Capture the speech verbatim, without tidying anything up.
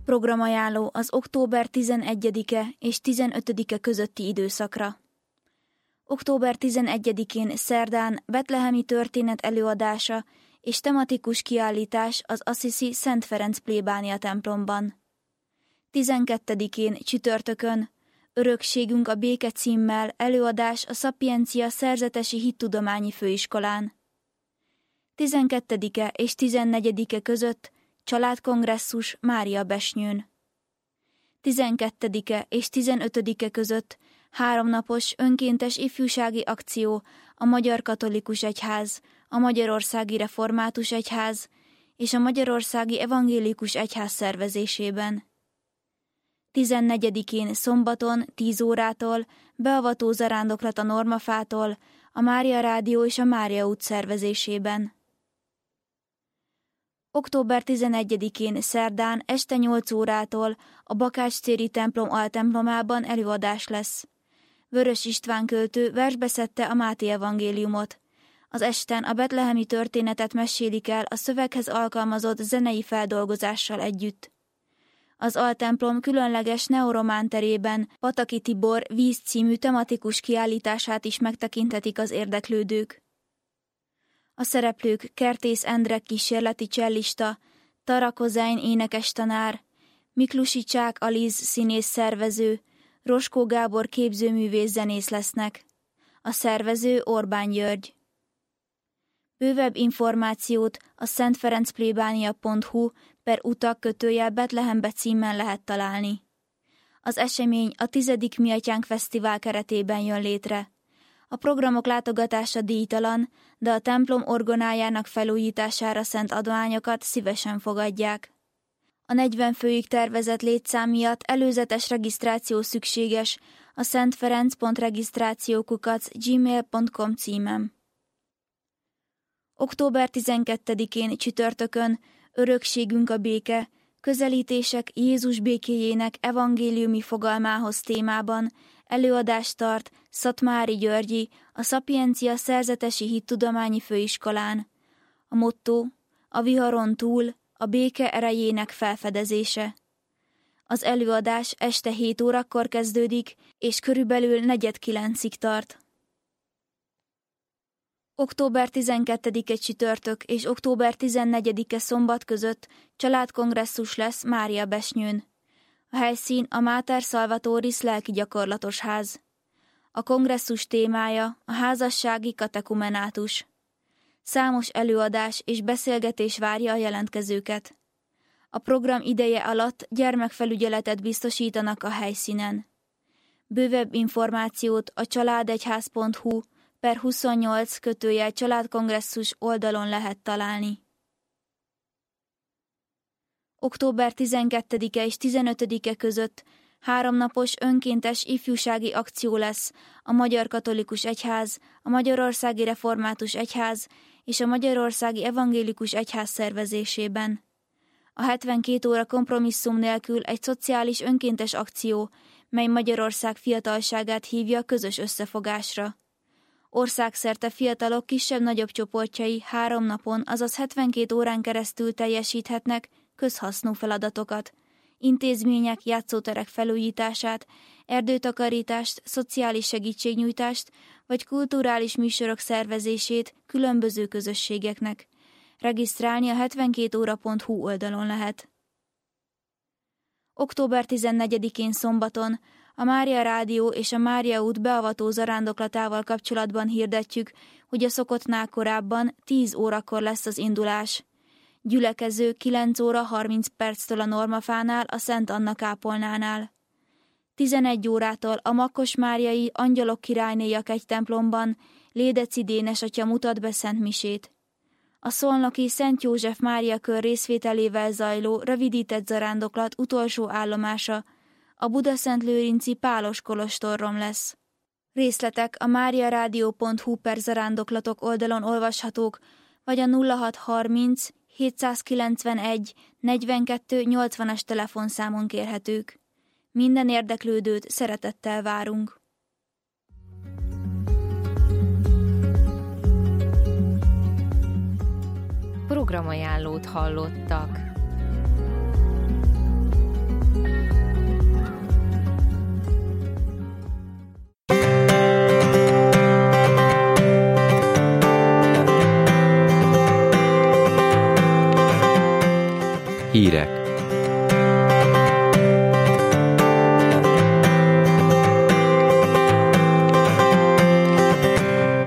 Programajánló az október tizenegyedike és tizenötödike közötti időszakra. október tizenegyedikén szerdán betlehemi történet előadása és tematikus kiállítás az Assisi Szent Ferenc plébánia templomban. tizenkettedikén csütörtökön Örökségünk a béke címmel előadás a Szapiencia Szerzetesi Hittudományi Főiskolán. tizenkettedike és tizennegyedike között családkongresszus Mária Besnyőn. tizenkettedike és tizenötödike között háromnapos önkéntes ifjúsági akció a Magyar Katolikus Egyház, a Magyarországi Református Egyház és a Magyarországi Evangélikus Egyház szervezésében. tizennegyedikén szombaton tíz órától beavató zarándoklat a Normafától, a Mária Rádió és a Mária út szervezésében. október tizenegyedikén szerdán este nyolc órától a Bakács-téri templom altemplomában előadás lesz. Vörös István költő versbe szedte a Máté evangéliumot. Az esten a betlehemi történetet mesélik el a szöveghez alkalmazott zenei feldolgozással együtt. Az altemplom különleges neoromán terében Pataki Tibor víz című tematikus kiállítását is megtekinthetik az érdeklődők. A szereplők Kertész Endre kísérleti csellista, Tara Kozány énekestanár, Miklusi Csák Aliz színész szervező, Roskó Gábor képzőművész zenész lesznek. A szervező Orbán György. Bővebb információt a szentferencplébánia pont hu per utak kötőjel Betlehembe címen lehet találni. Az esemény a tizedik Mi Atyánk Fesztivál keretében jön létre. A programok látogatása díjtalan, de a templom orgonájának felújítására szánt adományokat szívesen fogadják. A negyven főig tervezett létszám miatt előzetes regisztráció szükséges a szentferenc pont regisztráció kukac gmail pont com címem. október tizenkettedikén csütörtökön Örökségünk a béke, közelítések Jézus békéjének evangéliumi fogalmához témában előadást tart Szatmári Györgyi a Szapiencia Szerzetesi Hittudományi Főiskolán. A motto: a viharon túl, a béke erejének felfedezése. Az előadás este hét órakor kezdődik, és körülbelül negyed kilencig tart. október tizenkettedike csütörtök és október tizennegyedike szombat között családkongresszus lesz Mária Besnyőn. A helyszín a Mater Salvatoris lelki gyakorlatos ház. A kongresszus témája a házassági katekumenátus. Számos előadás és beszélgetés várja a jelentkezőket. A program ideje alatt gyermekfelügyeletet biztosítanak a helyszínen. Bővebb információt a családegyház pont hu per huszonnyolc kötőjel családkongresszus oldalon lehet találni. október tizenkettedike és tizenötödike között háromnapos önkéntes ifjúsági akció lesz a Magyar Katolikus Egyház, a Magyarországi Református Egyház és a Magyarországi Evangélikus Egyház szervezésében. A hetvenkét óra kompromisszum nélkül egy szociális önkéntes akció, mely Magyarország fiatalságát hívja közös összefogásra. Országszerte fiatalok kisebb-nagyobb csoportjai három napon, azaz hetvenkét órán keresztül teljesíthetnek közhasznú feladatokat, intézmények, játszóterek felújítását, erdőtakarítást, szociális segítségnyújtást vagy kulturális műsorok szervezését különböző közösségeknek. Regisztrálni a hetvenkét óra pont hu oldalon lehet. október tizennegyedikén szombaton a Mária Rádió és a Mária út beavató zarándoklatával kapcsolatban hirdetjük, hogy a szokottnál korábban tíz órakor lesz az indulás. Gyülekező kilenc óra harminc perctől a Normafánál, a Szent Anna kápolnánál. tizenegy órától a Makkos-Máriai Angyalok Királynéjak egy templomban Lédeci Dénes atya mutat be szentmisét. A szolnoki Szent József Mária kör részvételével zajló rövidített zarándoklat utolsó állomása a Budaszentlőrinci Pálos kolostorrom lesz. Részletek a máriarádió pont hu per zarándoklatok oldalon olvashatók, vagy a nulla hat harminc hétszázkilencvenegy negyvenkettő nyolcvanas telefonszámon kérhetők. Minden érdeklődőt szeretettel várunk. Programajánlót hallottak. Hírek.